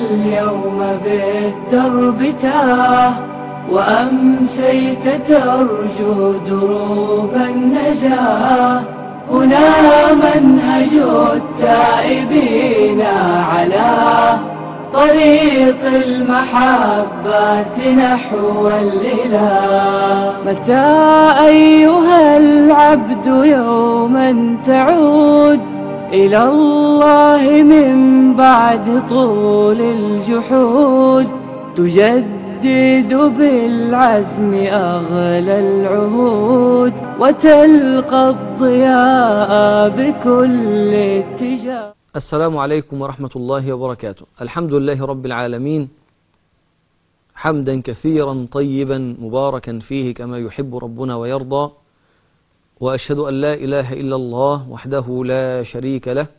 اليوم بالدرب تاه، وأمسيت ترجو دروب النجاة. هنا منهج التائبين على طريق المحبة نحو الإله. متى أيها العبد يوما تعود إلى الله من بعد طول الجحود، تجدد بالعزم أغلى العهود، وتلقى الضياء بكل اتجاه. السلام عليكم ورحمة الله وبركاته. الحمد لله رب العالمين، حمدا كثيرا طيبا مباركا فيه كما يحب ربنا ويرضى، وأشهد أن لا إله إلا الله وحده لا شريك له،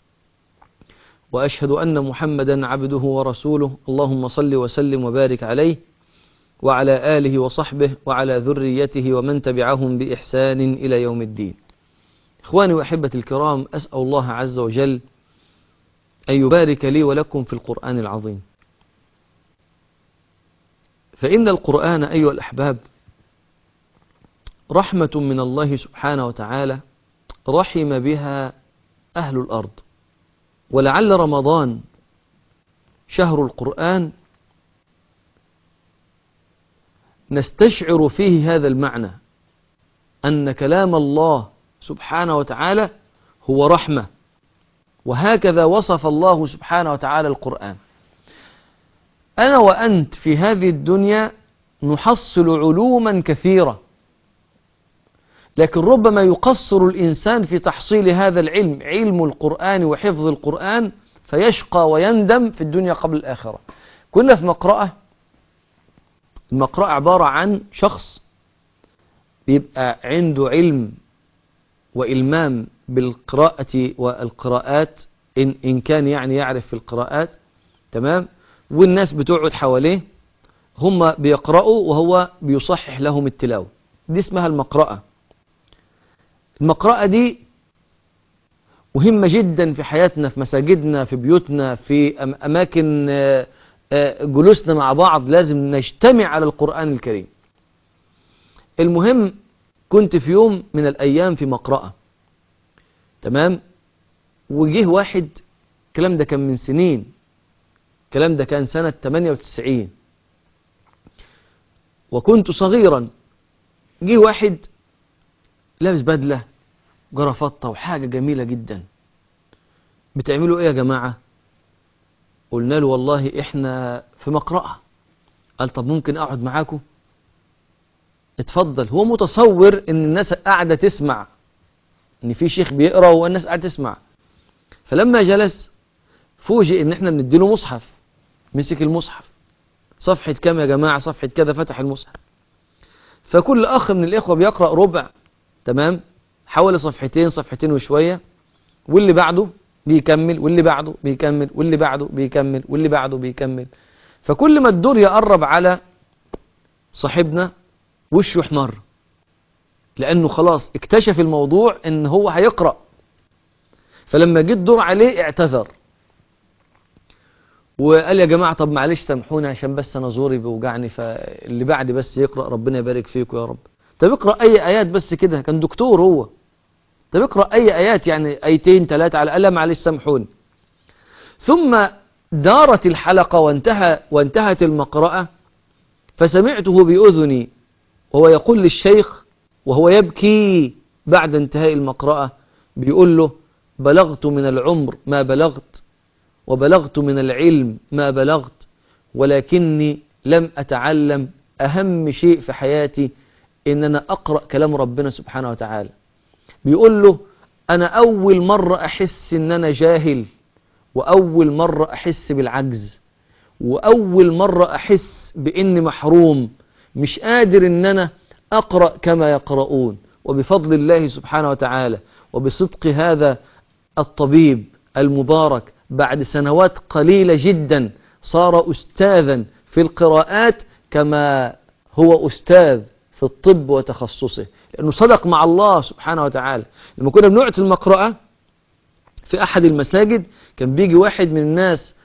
وأشهد أن محمدا عبده ورسوله. اللهم صل وسلم وبارك عليه وعلى آله وصحبه وعلى ذريته ومن تبعهم بإحسان إلى يوم الدين. إخواني وأحبتي الكرام، أسأل الله عز وجل أن يبارك لي ولكم في القرآن العظيم، فإن القرآن أيها الأحباب رحمة من الله سبحانه وتعالى رحم بها أهل الأرض. ولعل رمضان شهر القرآن نستشعر فيه هذا المعنى، أن كلام الله سبحانه وتعالى هو رحمة، وهكذا وصف الله سبحانه وتعالى القرآن. أنا وأنت في هذه الدنيا نحصل علوما كثيرة، لكن ربما يقصر الإنسان في تحصيل هذا العلم، علم القرآن وحفظ القرآن، فيشقى ويندم في الدنيا قبل الآخرة. كنا في مقرأة، المقرأة عبارة عن شخص بيبقى عنده علم وإلمام بالقراءة والقراءات، إن كان يعني يعرف في القراءات، تمام، والناس بتقعد حواليه، هم بيقرأوا وهو بيصحح لهم التلاوة. دي اسمها المقرأة. المقرأة دي مهمة جدا في حياتنا، في مساجدنا، في بيوتنا، في أماكن جلوسنا مع بعض، لازم نجتمع على القرآن الكريم. المهم، كنت في يوم من الأيام في مقرأة، تمام، وجيه واحد، الكلام ده كان من سنين، الكلام ده كان سنة 98 وكنت صغيرا. جه واحد لابس بدلة جرافطة وحاجة جميلة جدا. بتعملوا ايه يا جماعة؟ قلنا له والله احنا في مقرأة. قال طب ممكن اقعد معاكم؟ اتفضل. هو متصور ان الناس قاعدة تسمع، ان في شيخ بيقرأ والناس قاعدة تسمع. فلما جلس فوجئ ان احنا بنديله مصحف. مسك المصحف، صفحة كام يا جماعة؟ صفحة كذا. فتح المصحف، فكل اخ من الاخوة بيقرأ ربع، تمام، حوالي صفحتين، صفحتين وشوية، واللي بعده بيكمل، واللي بعده بيكمل، واللي بعده بيكمل، واللي بعده بيكمل. فكل ما الدور يقرب على صاحبنا وشه احمر، لأنه خلاص اكتشف الموضوع ان هو هيقرأ. فلما جه الدور عليه اعتذر وقال يا جماعة طب معلش سامحوني عشان بس انا زوري بيوجعني، فاللي بعدي بس يقرأ، ربنا يبارك فيكم يا رب. طب اقرأ اي ايات بس كده، كان دكتور هو. طب اقرأ اي ايات، يعني ايتين ثلاثة على الاقل، معلش سامحوني. ثم دارت الحلقة وانتهت المقرأة، فسمعته بأذني وهو يقول للشيخ وهو يبكي بعد انتهاء المقرأة، بيقول له بلغت من العمر ما بلغت، وبلغت من العلم ما بلغت، ولكني لم أتعلم أهم شيء في حياتي، إن أنا أقرأ كلام ربنا سبحانه وتعالى. بيقول له أنا أول مرة أحس إن أنا جاهل، وأول مرة أحس بالعجز، وأول مرة أحس بإني محروم، مش قادر إن أنا أقرأ كما يقرؤون. وبفضل الله سبحانه وتعالى وبصدق هذا الطبيب المبارك، بعد سنوات قليلة جدا صار أستاذا في القراءات كما هو أستاذ في الطب وتخصصه، لأنه صدق مع الله سبحانه وتعالى. لما كنا بنقعد المقرأة في أحد المساجد، كان بيجي واحد من الناس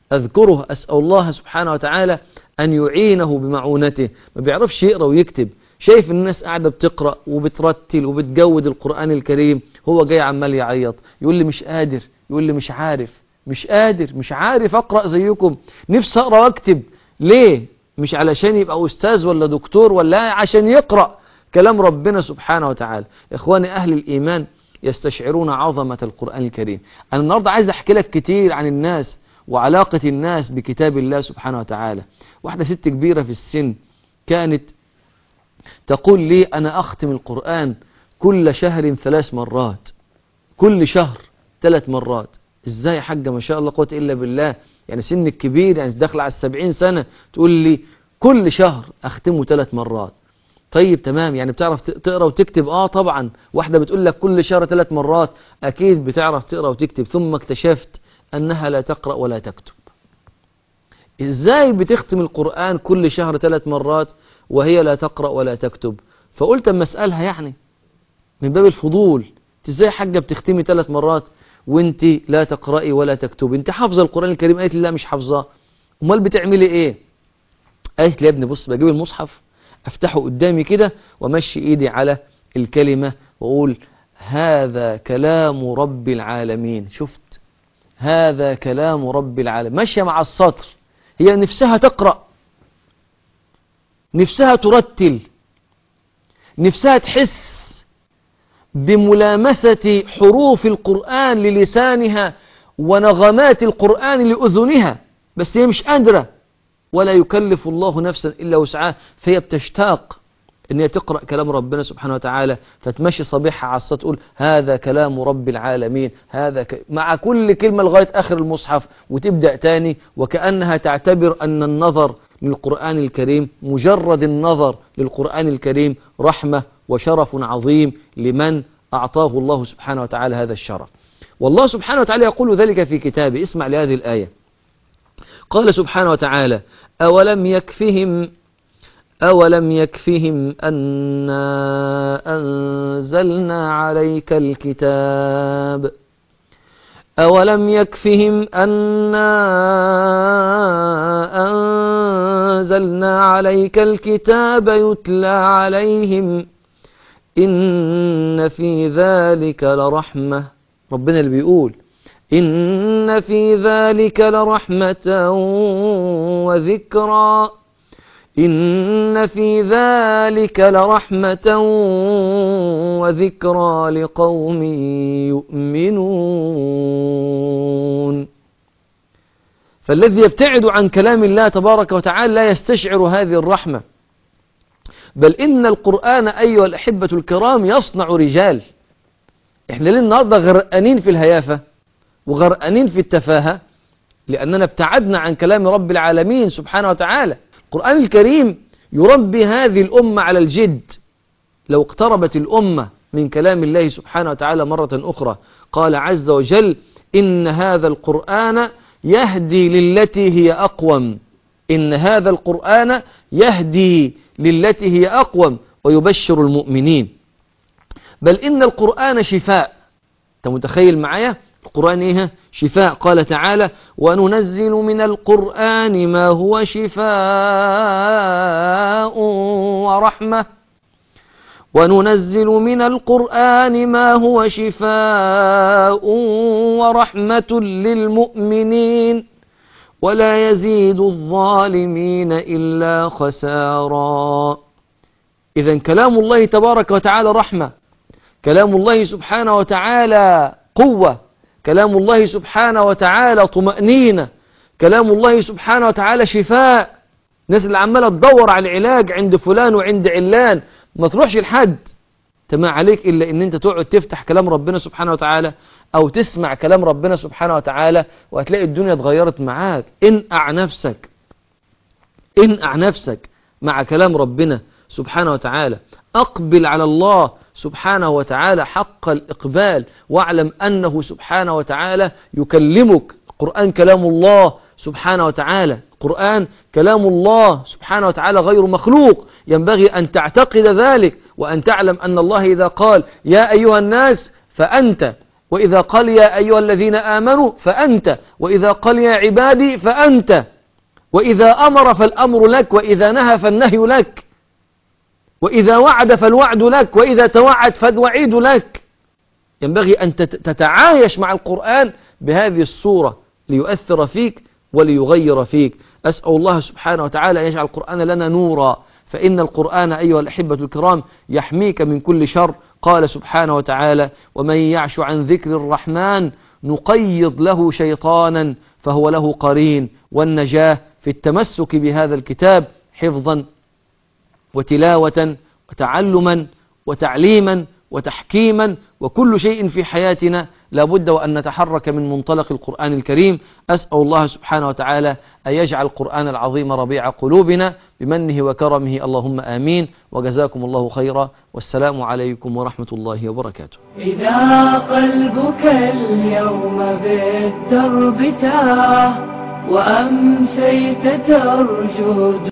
أذكره، أسأل الله سبحانه وتعالى أن يعينه بمعونته. ما بيعرفش يقرأ ويكتب، شايف الناس قاعدة بتقرأ وبترتل وبتجود القرآن الكريم، هو جاي عمال يعيط يقول لي مش قادر، يقول لي مش عارف، مش قادر، مش عارف أقرأ زيكم، نفسي أقرأ وأكتب. ليه؟ مش علشان يبقى أستاذ ولا دكتور، ولا عشان يقرأ كلام ربنا سبحانه وتعالى. إخواني أهل الإيمان يستشعرون عظمة القرآن الكريم. أنا النهاردة عايز أحكي لك كتير عن الناس وعلاقة الناس بكتاب الله سبحانه وتعالى. واحدة ست كبيرة في السن كانت تقول لي أنا أختم القرآن كل شهر 3 مرات، كل شهر 3 مرات. إزاي يا حاجة؟ ما شاء الله قوة إلا بالله، يعني سنك كبير، يعني داخل على 70 سنة تقول لي كل شهر أختمه 3 مرات. طيب تمام، يعني بتعرف تقرأ وتكتب؟ طبعا. واحدة بتقول لك كل شهر 3 مرات، أكيد بتعرف تقرأ وتكتب. ثم اكتشفت أنها لا تقرأ ولا تكتب. إزاي بتختم القرآن كل شهر 3 مرات وهي لا تقرأ ولا تكتب؟ فقلت أما أسألها يعني من باب الفضول، إزاي حاجة بتختمي 3 مرات وانت لا تقرأي ولا تكتبي؟ انت حافظة القرآن الكريم؟ قالت لي لا مش حافظاه. امال بتعملي ايه؟ قالت لي يا ابني بص، بجيب المصحف افتحه قدامي كده وامشي ايدي على الكلمة واقول هذا كلام رب العالمين. شفت؟ هذا كلام رب العالمين، ماشية مع السطر. هي نفسها تقرأ، نفسها ترتل، نفسها تحس بملامسة حروف القرآن للسانها ونغمات القرآن لأذنها، بس هي مش قادرة، ولا يكلف الله نفسا إلا وسعها. فهي بتشتاق أن هي تقرأ كلام ربنا سبحانه وتعالى، فتمشي صبيحها على السطر تقول هذا كلام رب العالمين، مع كل كلمة لغاية آخر المصحف، وتبدأ تاني، وكأنها تعتبر أن النظر للقرآن الكريم، مجرد النظر للقرآن الكريم رحمة وشرف عظيم لمن أعطاه الله سبحانه وتعالى هذا الشرف. والله سبحانه وتعالى يقول ذلك في كتابه. اسمع لهذه الآية، قال سبحانه وتعالى أولم يكفهم أنا أنزلنا عليك الكتاب أولم يكفهم أنا أنزلنا عليك الكتاب يتلى عليهم إن في ذلك لرحمة. ربنا اللي بيقول إن في ذلك لرحمة وذكرى، إن في ذلك لرحمة وذكرى لقوم يؤمنون. فالذي يبتعد عن كلام الله تبارك وتعالى لا يستشعر هذه الرحمة، بل إن القرآن أيها الأحبة الكرام يصنع رجال. إحنا ليه النهاردة غرقانين في الهيافة وغرقانين في التفاهة؟ لأننا ابتعدنا عن كلام رب العالمين سبحانه وتعالى. القرآن الكريم يربي هذه الأمة على الجد. لو اقتربت الأمة من كلام الله سبحانه وتعالى مرة أخرى، قال عز وجل إن هذا القرآن يهدي للتي هي أقوم، إن هذا القرآن يهدي للتي هي أقوم ويبشر المؤمنين. بل إن القرآن شفاء. أنت متخيل معايا؟ القرآن إيه؟ شفاء. قال تعالى وننزل من القرآن ما هو شفاء ورحمة، وننزل من القرآن ما هو شفاء ورحمة للمؤمنين ولا يزيد الظالمين إلا خسارا. إذن كلام الله تبارك وتعالى رحمة، كلام الله سبحانه وتعالى قوة، كلام الله سبحانه وتعالى طمأنينة، كلام الله سبحانه وتعالى شفاء. الناس اللي عمالة تدور على العلاج عند فلان وعند علان، ما تروحش لحد. ما عليك إلا إن أنت تقعد تفتح كلام ربنا سبحانه وتعالى أو تسمع كلام ربنا سبحانه وتعالى، وهتلاقي الدنيا اتغيرت معاك. انقع نفسك مع كلام ربنا سبحانه وتعالى، أقبل على الله سبحانه وتعالى حق الإقبال، واعلم أنه سبحانه وتعالى يكلمك. القرآن كلام الله سبحانه وتعالى، القرآن كلام الله سبحانه وتعالى غير مخلوق. ينبغي أن تعتقد ذلك وأن تعلم أن الله إذا قال يا أيها الناس فأنت وإذا قال يا أيها الذين آمنوا فأنت، وإذا قال يا عبادي فأنت، وإذا أمر فالأمر لك، وإذا نهى فالنهي لك، وإذا وعد فالوعد لك، وإذا توعد فالوعيد لك. ينبغي أن تتعايش مع القرآن بهذه الصورة ليؤثر فيك وليغير فيك. أسأل الله سبحانه وتعالى أن يجعل القرآن لنا نورا، فإن القرآن أيها الأحبة الكرام يحميك من كل شر. قال سبحانه وتعالى: ومن يعش عن ذكر الرحمن نقيض له شيطانا فهو له قرين. والنجاة في التمسك بهذا الكتاب حفظا وتلاوة وتعلما وتعليما وتحكيما، وكل شيء في حياتنا لابد وأن نتحرك من منطلق القرآن الكريم. أسأل الله سبحانه وتعالى أن يجعل القرآن العظيم ربيع قلوبنا بمنه وكرمه، اللهم آمين. وجزاكم الله خيرا، والسلام عليكم ورحمة الله وبركاته. إذا قلبك اليوم بالدرب تاه وأمسيت ترجو